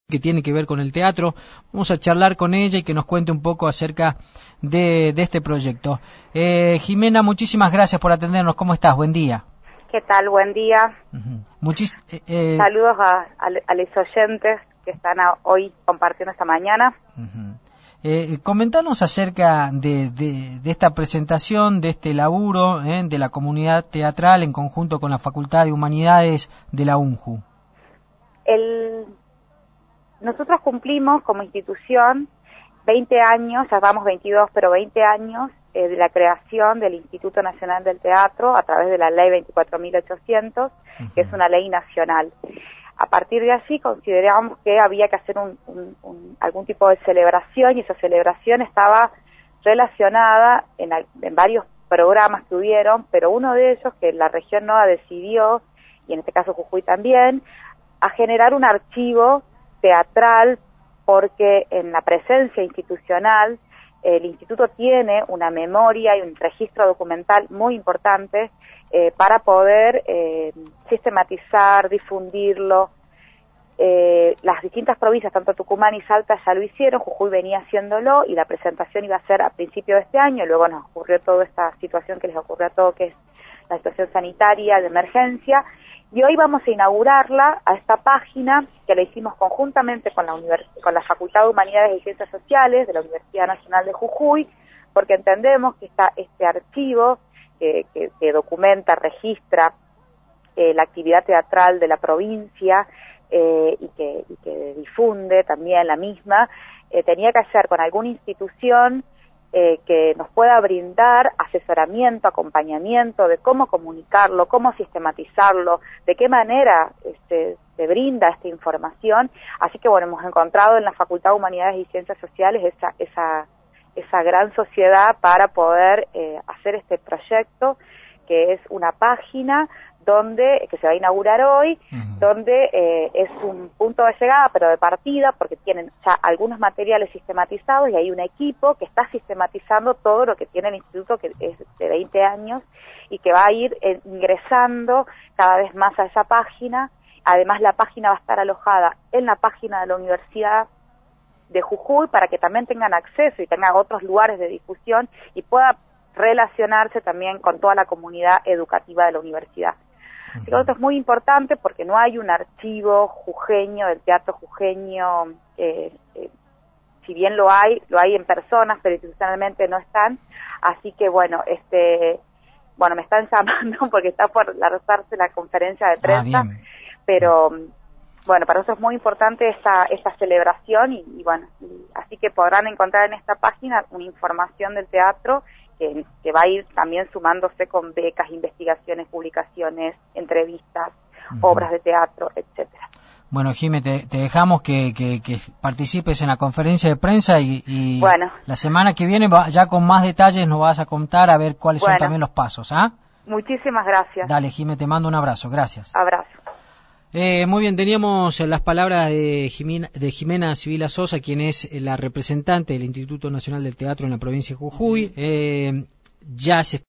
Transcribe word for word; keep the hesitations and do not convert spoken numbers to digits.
que tiene que ver con el teatro. Vamos a charlar con ella y que nos cuente un poco acerca de, de este proyecto. Eh, Jimena, muchísimas gracias por atendernos. ¿Cómo estás? Buen día. ¿Qué tal? Buen día. Uh-huh. Muchis eh, eh... Saludos a, a, a los oyentes que están a, hoy compartiendo esta mañana. Uh-huh. Eh, comentanos acerca de, de, de esta presentación, de este laburo eh, de la comunidad teatral en conjunto con la Facultad de Humanidades de la UNJU. El... Nosotros cumplimos como institución veinte años, ya vamos veintidós, pero veinte años eh, de la creación del Instituto Nacional del Teatro a través de la Ley veinticuatro mil ochocientos, uh-huh. que es una ley nacional. A partir de allí consideramos que había que hacer un, un, un, algún tipo de celebración, y esa celebración estaba relacionada en, en varios programas que hubieron, pero uno de ellos que la región NOA decidió, y en este caso Jujuy también, a generar un archivo teatral, porque en la presencia institucional el instituto tiene una memoria y un registro documental muy importante eh, para poder eh, sistematizar, difundirlo. Eh, las distintas provincias, tanto Tucumán y Salta, ya lo hicieron, Jujuy venía haciéndolo, y la presentación iba a ser a principio de este año. Luego nos ocurrió toda esta situación que les ocurrió a todos, que es la situación sanitaria de emergencia. Y hoy vamos a inaugurarla, a esta página que la hicimos conjuntamente con la, univers- con la Facultad de Humanidades y Ciencias Sociales de la Universidad Nacional de Jujuy, porque entendemos que está este archivo eh, que, que documenta, registra eh, la actividad teatral de la provincia eh, y, que, y que difunde también la misma, eh, tenía que hacer con alguna institución Eh, que nos pueda brindar asesoramiento, acompañamiento de cómo comunicarlo, cómo sistematizarlo, de qué manera este, se brinda esta información. Así que bueno, hemos encontrado en la Facultad de Humanidades y Ciencias Sociales esa, esa, esa gran sociedad para poder eh, hacer este proyecto, que es una página donde que se va a inaugurar hoy, uh-huh. donde eh, es un punto de llegada, pero de partida, porque tienen ya algunos materiales sistematizados y hay un equipo que está sistematizando todo lo que tiene el instituto, que es de veinte años, y que va a ir eh, ingresando cada vez más a esa página. Además, la página va a estar alojada en la página de la Universidad de Jujuy, para que también tengan acceso y tengan otros lugares de difusión y pueda relacionarse también con toda la comunidad educativa de la universidad. Así que esto es muy importante porque no hay un archivo jujeño, del teatro jujeño, eh, eh, si bien lo hay, lo hay en personas, pero institucionalmente no están. Así que bueno, este, bueno, me están llamando porque está por lanzarse la conferencia de prensa, ah, pero bueno, para nosotros es muy importante esta, esta celebración y, y bueno, y, así que podrán encontrar en esta página una información del teatro que, que va a ir también sumándose con becas, investigaciones, publicaciones, entrevistas, uh-huh. obras de teatro, etcétera. Bueno, Jimé, te, te dejamos que, que, que participes en la conferencia de prensa y, y bueno. la semana que viene va, ya con más detalles nos vas a contar a ver cuáles bueno. son también los pasos, ¿ah? Muchísimas gracias. Dale, Jimé, te mando un abrazo, gracias. Abrazo. Eh, muy bien, teníamos las palabras de Jimena, de Jimena Sibila Sosa, quien es la representante del Instituto Nacional del Teatro en la provincia de Jujuy. Eh, ya se